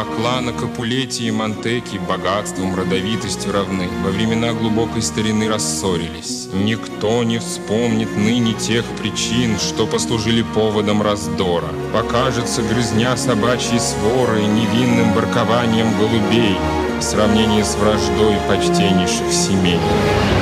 Два клана Капулетти и Монтеки богатством, родовитостью равны. Во времена глубокой старины рассорились. Никто не вспомнит ныне тех причин, что послужили поводом раздора. Покажется грызня собачьей своры невинным воркованием голубей в сравнении с враждой почтеннейших семей.